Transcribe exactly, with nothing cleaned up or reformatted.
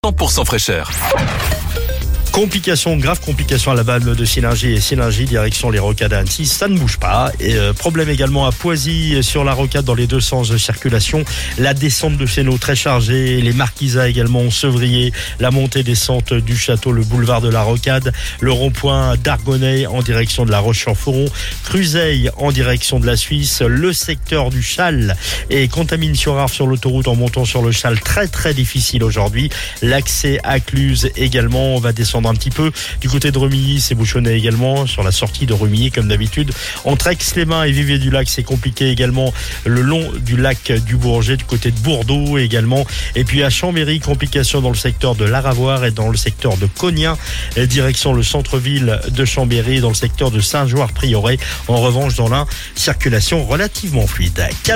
cent pour cent fraîcheur. Complications, graves complications à la balme de Sillingy et Sillingy, direction les Rocades à Annecy, ça ne bouge pas. Et euh, problème également à Poisy sur la Rocade dans les deux sens de circulation. La descente de Chéneau très chargée, les Marquisats également, Sevrier, la montée-descente du château, le boulevard de la Rocade, le rond-point d'Argonay en direction de la Roche-sur-Foron, Cruzeil en direction de la Suisse, le secteur du Châle et Contamine-sur-Arve sur l'autoroute en montant sur le Châle, très très difficile aujourd'hui. L'accès à Cluse également, on va descendre un petit peu du côté de Remilly, c'est bouchonné également sur la sortie de Remilly comme d'habitude. Entre Aix-les-Bains et Viviers-du-Lac, c'est compliqué également le long du lac du Bourget, du côté de Bourdeaux également. Et puis à Chambéry, complications dans le secteur de l'Aravoire et dans le secteur de Cognin, direction le centre-ville de Chambéry, dans le secteur de Saint-Joire-Prieuré. En revanche, dans l'Ain, circulation relativement fluide.